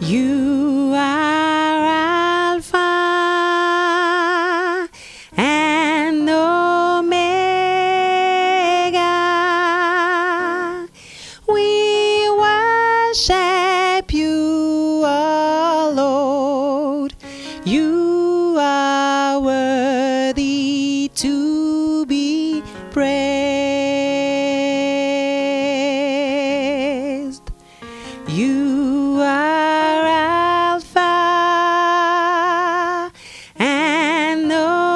You are Alpha and Omega. We worship you, our Lord. You are worthy to be praised. You are Alpha and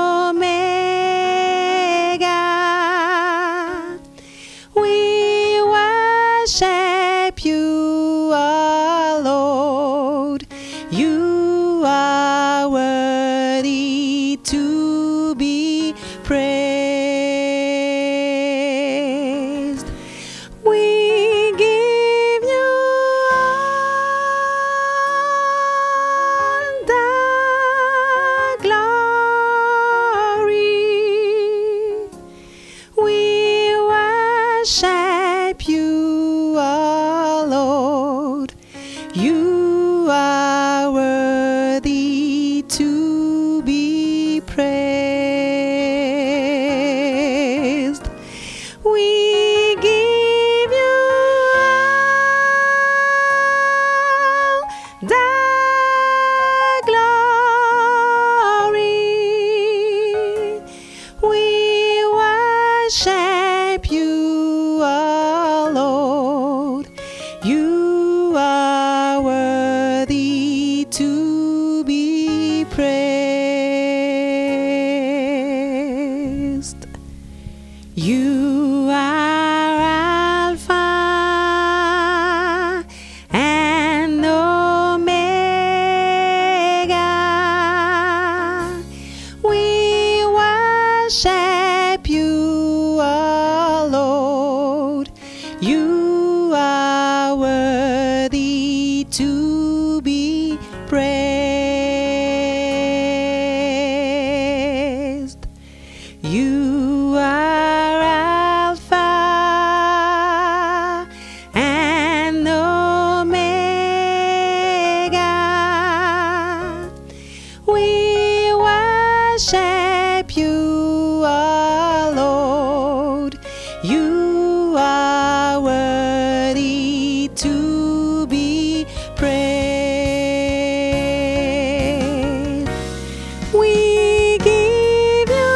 Omega. We worship you, our Lord. You are worthy to be praised. We give you all the glory. We worship you, our Lord. You are worthy to be praised. We give you all the glory. We worship you, our Lord. You are worthy to be praised. You are Alpha and Omega. We worship you, our Lord. You are worthy to be praised. You are Alpha and Omega. We worship you, our Lord. You are worthy to be praised. We give you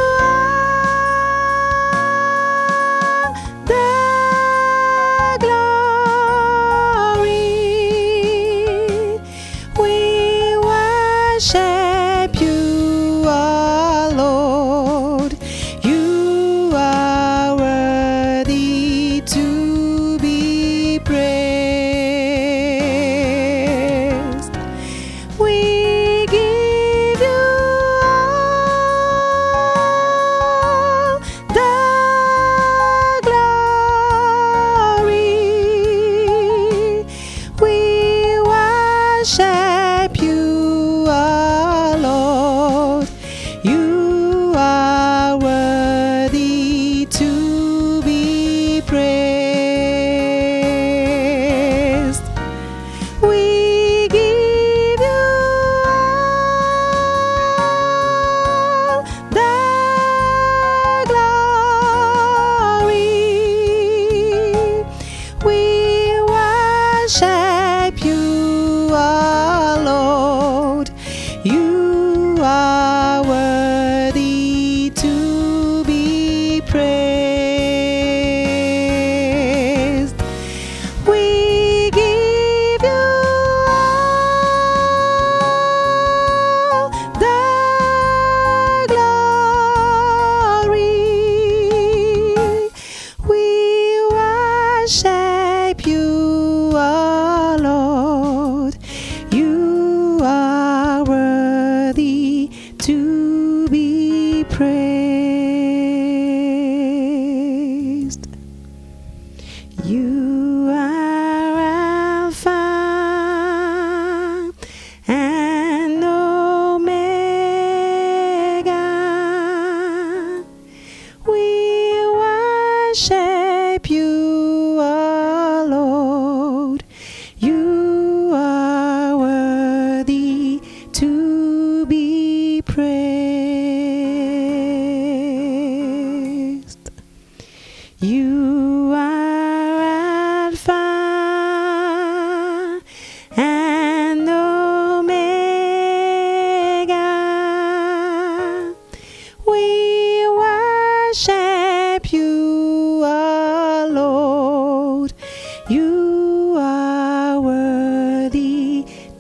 all the glory. We worship you, our Lord. You are worthy to be praised. We give you all the glory. We worship you, our Lord. You are worthy to be praised. We give you all the glory. We worship you, our Lord. You are worthy to be praised. We give you all the glory. We worship you, our Lord.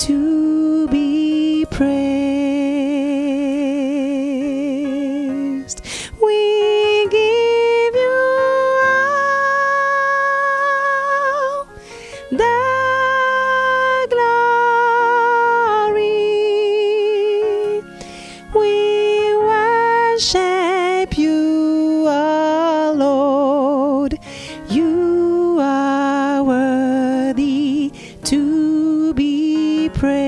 to be praised. We give you all the glory. We worship you, our Lord. You are worthy to be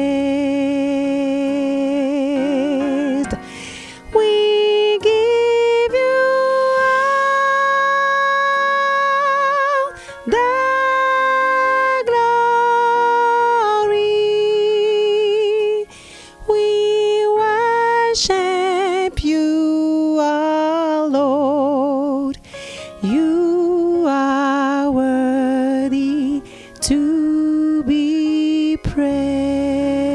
praised. We give you all the glory. We worship you, our Lord. You are worthy to be praised.